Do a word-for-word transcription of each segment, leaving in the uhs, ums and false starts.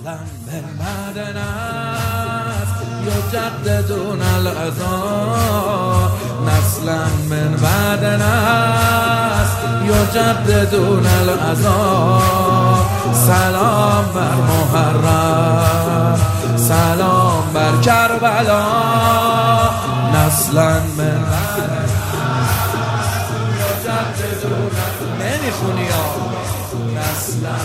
نسلا من معدن است یجددون العظام، نسلا من معدن است یجددون العظام. سلام بر محرم، سلام بر کربلا، نسلا من معدن است یجددون. نمیخونی ها. نسلا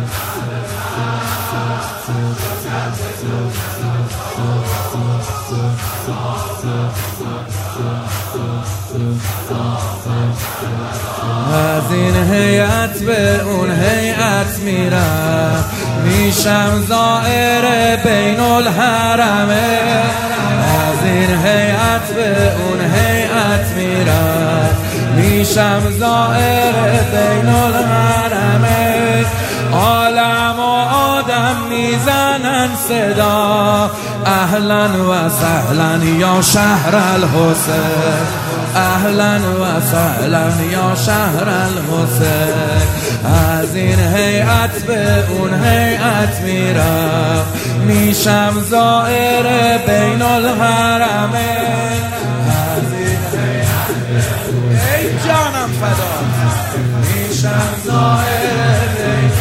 از این هیئت به اون هیئت میرم، میشم زائر بین الحرمه. از این هیئت به اون هیئت میرم، میشم زائر بین الحرمه. عالم و آدم میزنن صدا، اهلا و سهلا یا شهر الحسین، اهلا و سهلا یا شهر الحسین. از این هیئت به اون هیئت میرم، میشم زائر بین الحرمه. از این هیئت ای جانم فدا، میشم زائر بین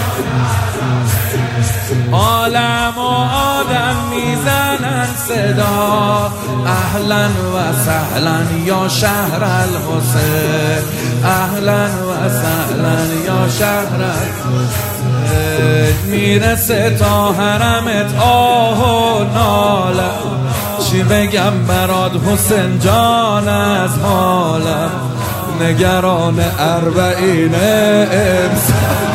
عالم و آدم میزنن صدا، اهلا و سهلا یا شهر الحسین، اهلا و سهلا یا شهر الحسین. میرسه تا حرمت آه و ناله، چی بگم برات حسین جان از حالم، نگران اربعین امسال.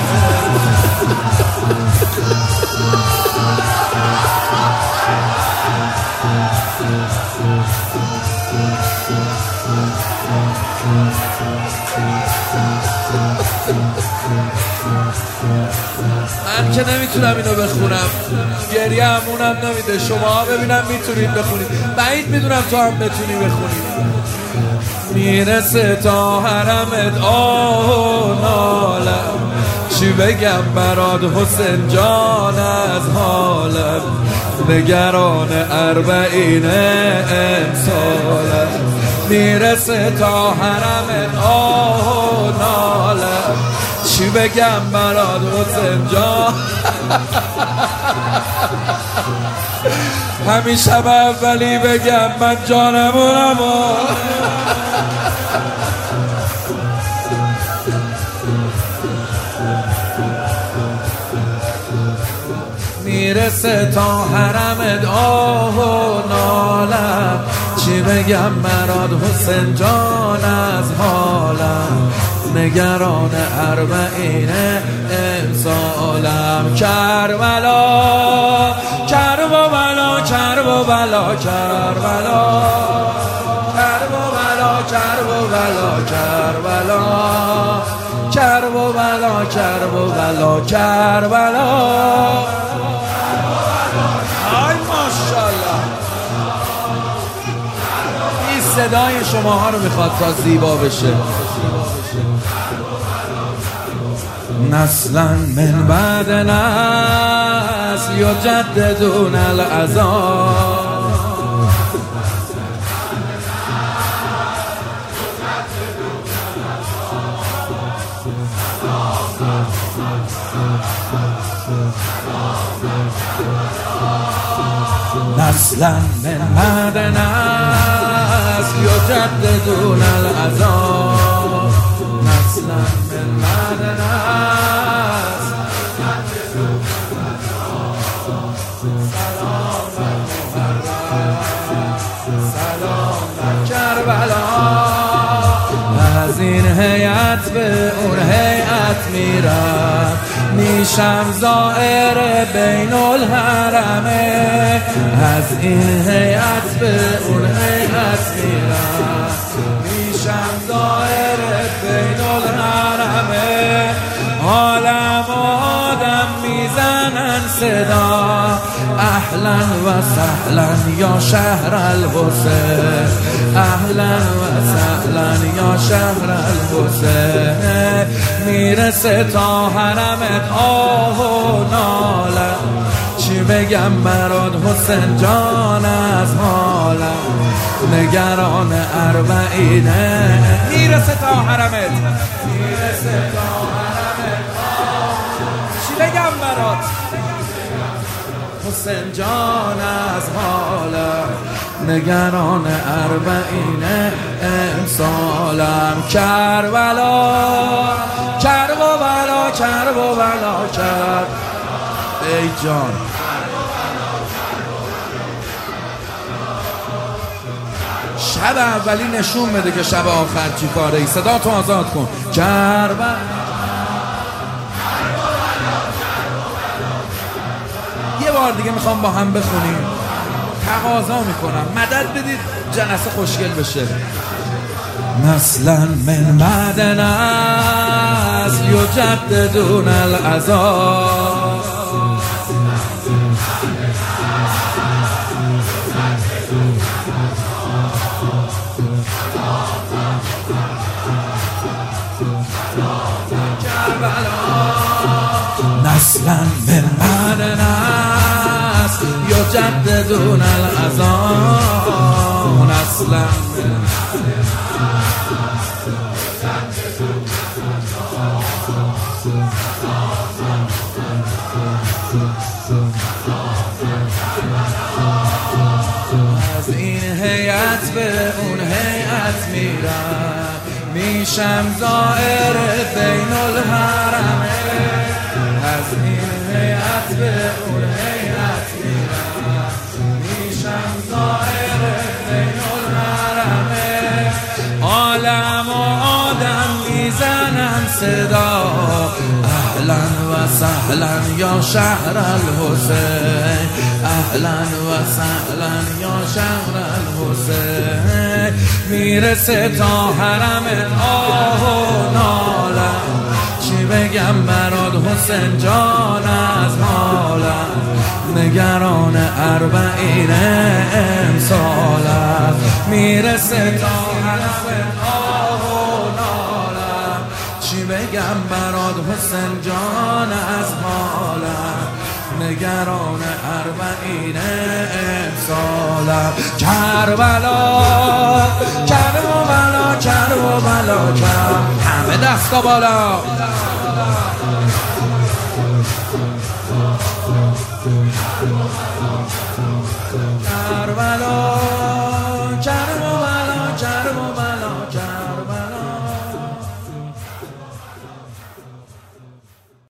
من که نمیتونم اینو بخونم، گریه همونم نمیده. شما ببینم میتونید بخونید، بعید میدونم تو هم بتونی بخونید. میرسه تا حرمت آه و نالم، چی بگم برات حسین جان از حالم، نگران اربعین امسالم. میرسه تا حرمت آه و نالم، چی بگم برات حسین جان. همیشه اولی بگم من جانمونم. میرسه تا حرمت آه و نالم، چی بگم برات حسین جان از حالم، نگران اربعین امسالم. کربلا کرب و بلا، کرب و بلا، کربلا کرب و بلا، کرب و بلا، کربلا کرب و بلا، کرب و بلا، کربلا. آی ماشاءالله، این صدای شماها رو میخواد تا زیبا بشه. نسلا من بعد نسل یجددون العظام، نسلا من بعد نسل یجددون العظام، نسلا من بعد نسل سلام بر محرم، سلام بر کربلا. از این هیئت به اون هیئت میرم، میشم زائر بین الحرمه. از این هیئت به اون هیئت میرم، میشم زائر بین الحرمه. عالم و آدم میزنن صدا، اهلا و سهلا یا شهر الحسین، اهلا و سهلا یا شهر الحسین. میرسه تا حرمت آه و ناله، چی چی بگم برات حسین جان از حالم، نگران اربعینه. میرسه تا حرمت، میرسه تا حرمت، چی بگم برات حسین جان از حالم، نگران اربعینه امسالم. کربلا کربلا کربلا کرب ای جان، شب اولی نشون بده که شب آخر چی کاره ای. صدا تو آزاد کن. کربلا یه بار دیگه میخوام با هم بخونیم. تقاضا میکنم مدد بدید جلسه خوشگل بشه. نسلا من بعد نسل یجددون العذاب، نسلا من بعد نسل یجددون العذاب، نسلا از این هیئت به اون هیئت میرم، میشم زائر بین الحرمین. از این هیئت به اون هیئت میرم، میشم زائر بین الحرمین. عالم و آدم میزنم صدا، اهلا و سهلا یا شهر الحسین، اهلا و سهلا یا شهر الحسین. میرسه تا حرم آه و نالم، چی بگم برات حسین جان از حالم، نگران اربعین امسالم. میرسه تا حرم آه و نالم، چی بگم برات حسین جان از حالم، نگران اربعین امسالم. کربلا کربلا کربلا کرب، همه دستا بالا. کربلا کربلا کربلا